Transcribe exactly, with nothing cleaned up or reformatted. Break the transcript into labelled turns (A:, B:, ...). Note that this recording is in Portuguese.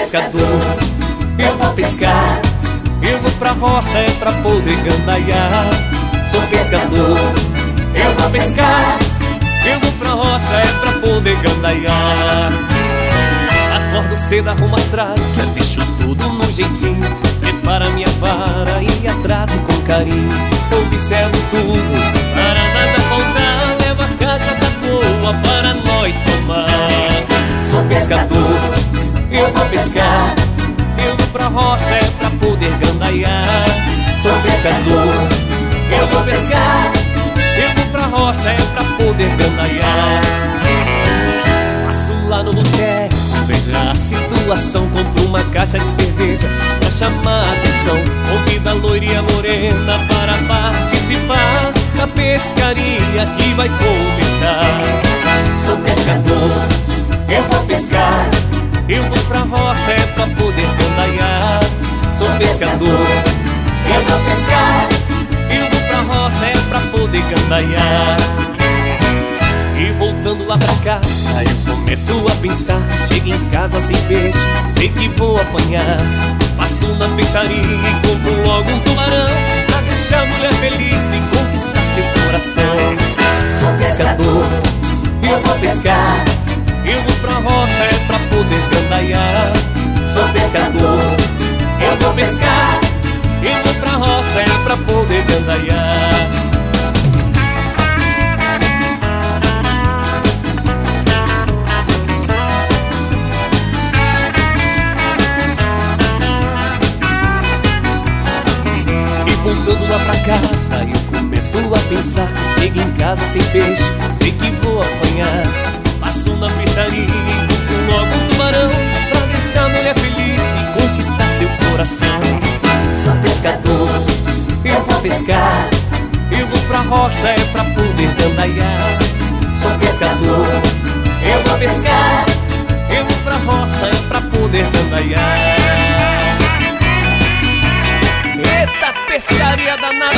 A: pescador, eu vou pescar. Eu vou pra roça é pra poder gandaiar. Sou pescador, eu vou pescar. Eu vou pra roça é pra poder gandaiar. Acordo cedo, arrumo as tralhas, deixo tudo no jeitinho. Preparo a minha vara e a trato com carinho. Observo tudo, para nada faltar. Levo a cachaça boa para nós tomar. Sou pescador, eu vou pescar. Eu vou pra roça é pra poder gandaiar. Sou pescador, eu vou pescar. Eu vou pra roça é pra poder gandaiar. Passo lá no boteco, vejo a situação. Compro uma caixa de cerveja pra chamar a atenção. Convido a loirinha morena para participar da pescaria que vai começar. Sou pescador, eu vou pescar. Eu vou pra roça é pra poder gandaiar. Sou pescador, eu vou pescar. Eu vou pra roça é pra poder gandaiar. E voltando lá pra casa eu começo a pensar. Chego em casa sem peixe, sei que vou apanhar. Passo na peixaria e compro logo um tubarão, pra deixar a mulher feliz e conquistar seu coração. Sou pescador, eu vou pescar. Eu vou pra roça é pra poder gandaiar. Sou pescador, eu vou pescar. Eu vou pra roça é pra poder gandaiar. E voltando lá pra casa eu começo a pensar. Chego em casa sem peixe, sei que vou apanhar. Passo na peixaria e compro logo um tubarão, pra deixar a mulher feliz e conquistar seu coração. Sou pescador, eu vou pescar. Eu vou pra roça é pra poder gandaiar. Sou pescador, eu vou pescar. Eu vou pra roça é pra poder gandaiar. Eita pescaria danada!